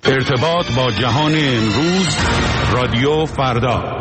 ارتباط با جهان امروز، رادیو فردا.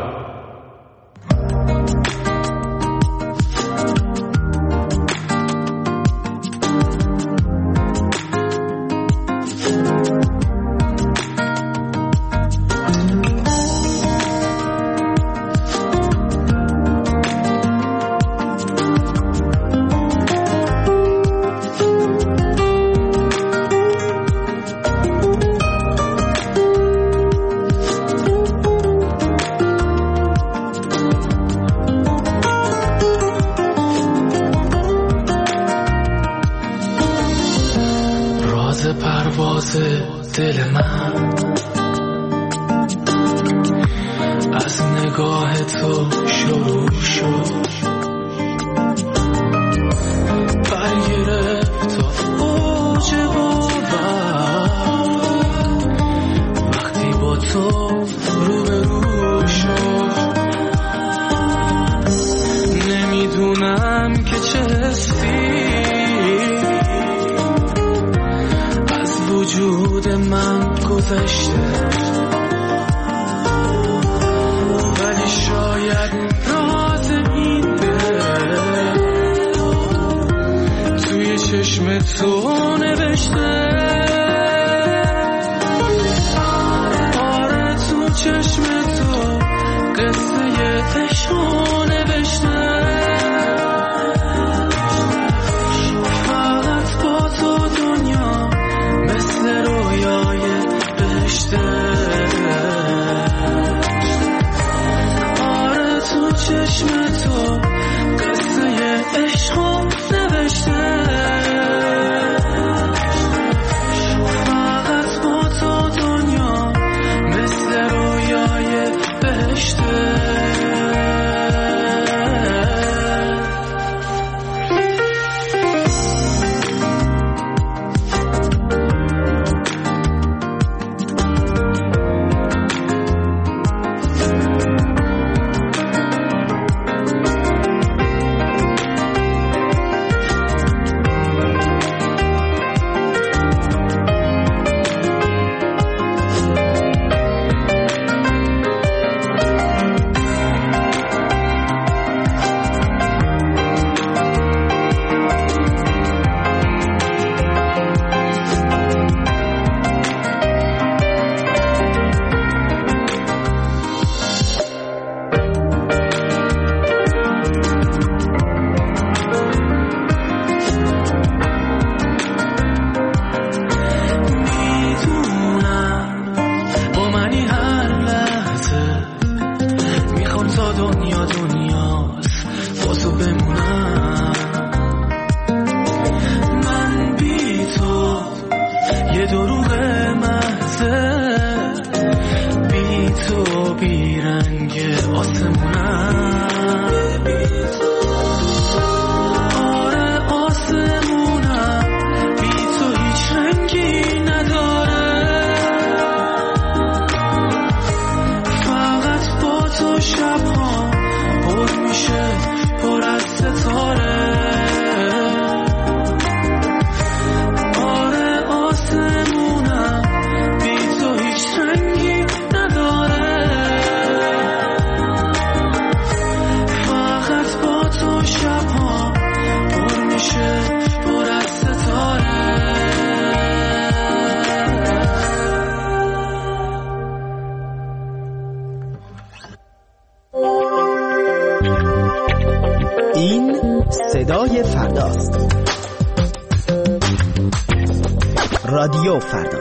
دل من از نگاه تو شروع شد، برگرفت تا اوج باور وقتی با تو روبرو شد. نمیدونم که چه حسی وجود من گذشته، ولی شاید راز این دل توی چشم تو نوشته. آره تو چشم تو قصه عشقو نوشته. فقط با تو دنیا مثل رویای بهشته. آره تو چشم تو قصه عشقو نوشته. فقط با تو دنیا مثل رویای بهشته. این صدای فرداست. رادیو فردا.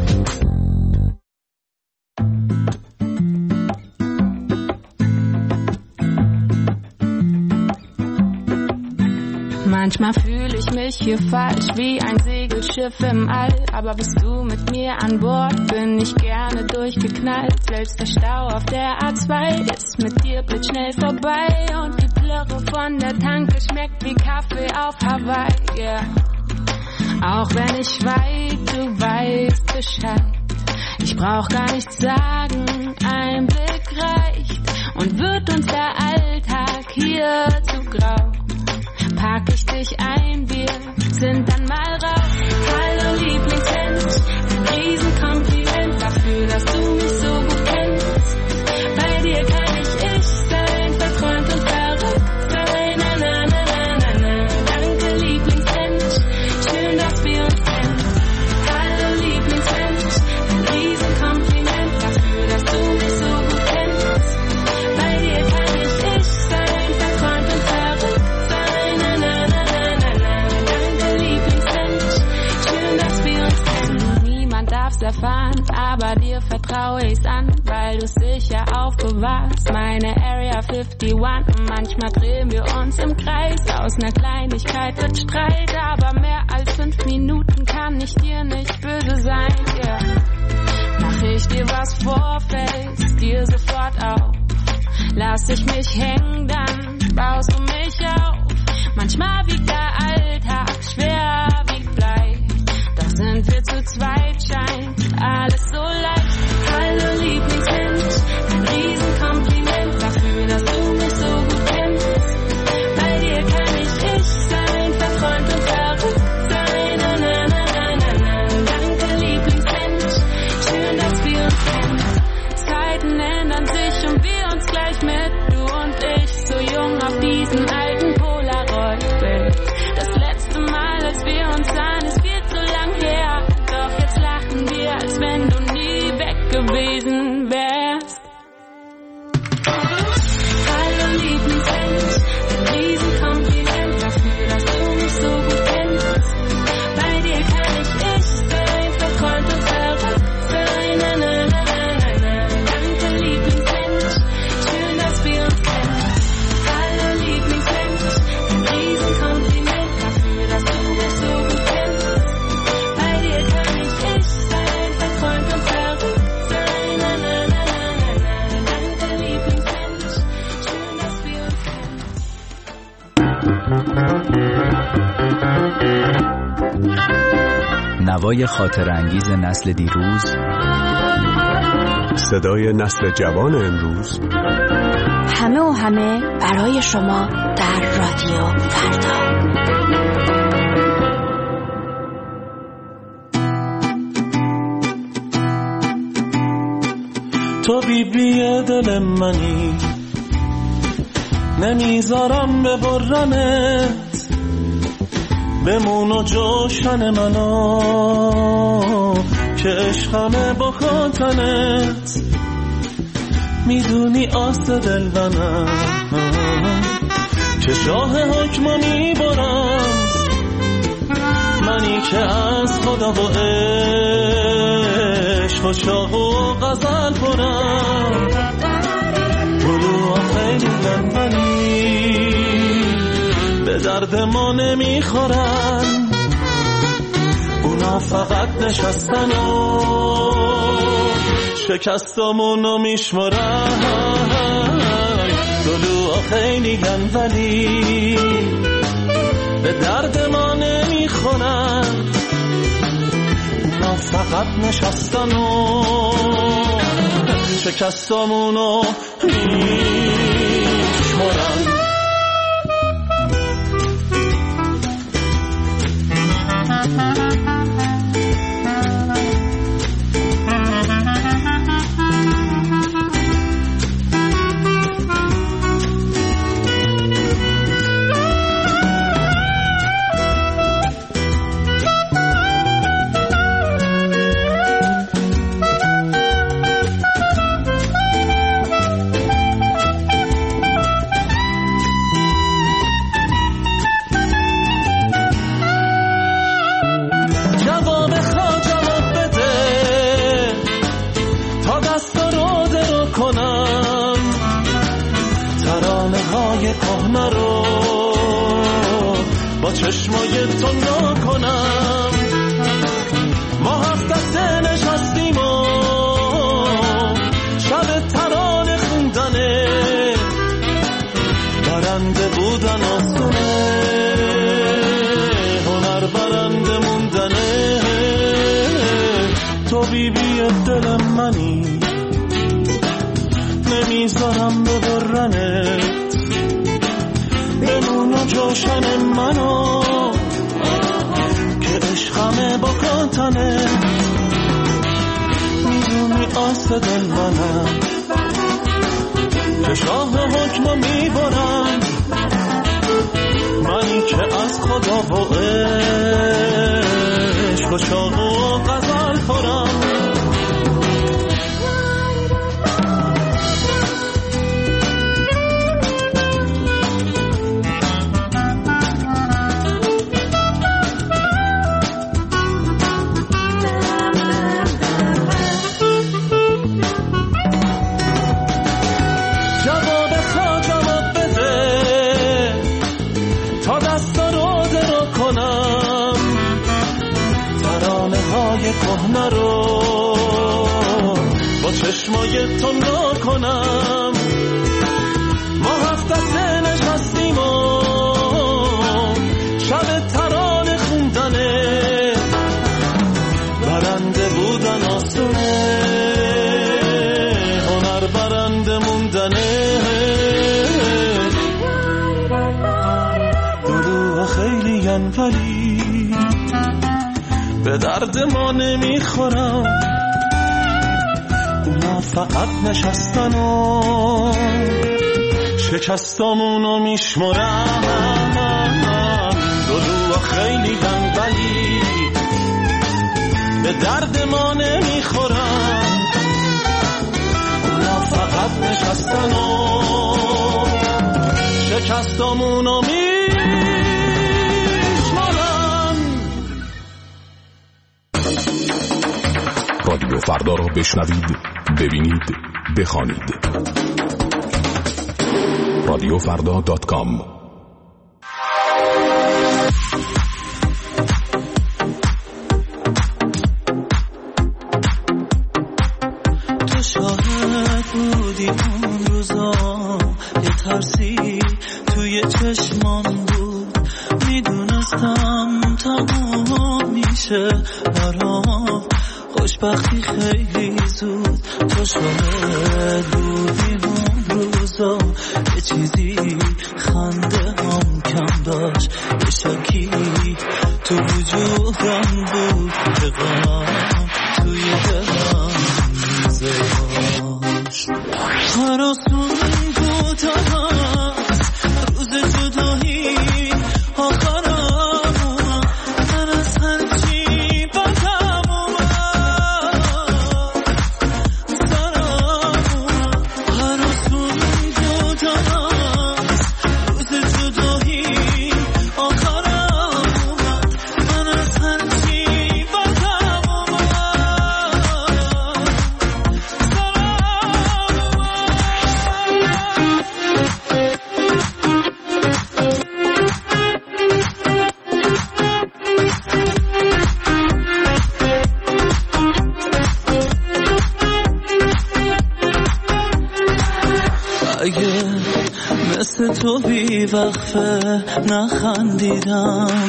Manchmal fühle ich mich hier falsch wie ein Segelschiff im All, aber bist du mit mir an Bord, bin ich gerne durchgeknallt. Selbst der Stau auf der A2 ist mit dir blitzschnell vorbei und die Plörre von der Tanke schmeckt wie Kaffee auf Hawaii, yeah. Auch wenn ich weit, du weißt Bescheid. Ich brauch gar nichts sagen, ein Blick reicht und wird uns der Alltag hier zu grau. Pack ich dich ein, wir sind dann mal raus. Hallo Lieblingsmensch, ein Riesenkompliment. erfahren, aber dir vertraue ich's an, weil du's sicher aufbewahrst. Meine Area 51 und manchmal drehen wir uns im Kreis. Aus ner Kleinigkeit wird Streit, aber mehr als 5 Minuten kann ich dir nicht böse sein, yeah. Mach ich dir was vor, fällst dir sofort auf. Lass ich mich hängen, dann baust du mich auf. Manchmal wiegt der Alltag schwer wie Blei, doch sind wir zu zweit, scheint alles so leicht. Hallo Lieblingsmensch, ein Riesenkompliment dafür, dass du mich so gut kennst. Bei dir kann ich sein, verträumt und verrückt sein. Na, na, na, na, na, na. Danke Lieblingsmensch, schön, dass wir uns kennen. Zeiten ändern sich und wir uns gleich mit, du und ich, so jung auf diesem alten Polaroid-Bild. Das letzte Mal, als wir uns sahen, ist viel zu lang her, doch jetzt lachen wir, als wenn du nie weg gewesen wärst. Hallo Lieblingsmensch, ein Riesenkompliment dafür, dass du mich so gut kennst. Bei dir kann ich sein, verträumt und verrückt sein. Na, na, na, na, na, na. Danke Lieblingsmensch, schön, dass wir uns kennen. Hallo Lieblingsmensch, ein Riesenkompliment dafür, dass du mich so gut kennst. Bei dir kann ich sein, verträumt und verrückt sein. Na, na, na, na, na, na. Danke Lieblingsmensch, schön, dass wir uns kennen. نوای خاطر انگیز نسل دیروز، صدای نسل جوان امروز، همه و همه برای شما در رادیو فردا. تو بیبی دل منی، نمیذارم ببرمت، بمون و جوشن منو که عشقمه با خاطرت. میدونی آست دل منم که شاه حکمو میبرم، منی که از خدا و عشق و شاه و غزل پرم. گلوها خیلی منی به درد ما نمیخورن، اونا فقط نشستن و شکستامونو میشمرن. گلوها خیلی ولی به درد ما نمیخورن، اونا فقط نشستن و شکستامونو میشمرن. کهنه رو با چشمای تو نکنم. ما هفت دسته نشستیم و شب ترانه خوندنه، برنده بودن آسونه، هنر برنده موندنه. تو بیبی دل منی، نمیذارم ببرنت، بمون و جوشن منو که عشقمه با کاتنه. میدونی آست دل منم که شاه حکمو میبرم، منی که از خدا و عشق و شاق و غزل خورم. کهنه رو با چشمای تو نکنم. ما هفت دسته نشستیم و شب ترانه خوندنه، برنده بودن آسونه، هنر برنده موندنه. دلوها خیلی ولی به درد ما نمیخورم. اونا فقط نشستن و شکستامونو میشمرم. دلوها خیلی ولی به درد ما نمیخورم. اونا فقط نشستن و شکستامونو میشمرم. رادیو فردا را بشنوید، ببینید، بخوانید. radiofrda.com. تو شاهد بودی اون روزا، یه ترسی توی چشمان بود. میدونستم تموم میشه برام خوشبختی خیلی زود. تو شاهد بودی اون روزا، یه چیزی خنده هم کم داشت، یه شکی تو وجودم بود که غم توی دلم میزه داشت. هراسون بود هست روز جدایی آخرم، من از هرچی بدم اومد سرم. هراسون بود هست روز جدایی آخرم، من از هرچی بدم اومد اگه مثل تو بی وقفه نخندیدم،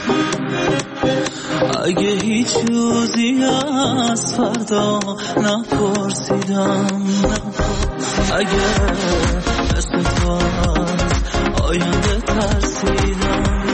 اگه هیچ روزی از فردا نپرسیدم، اگه مثل تو از آینده ترسیدم،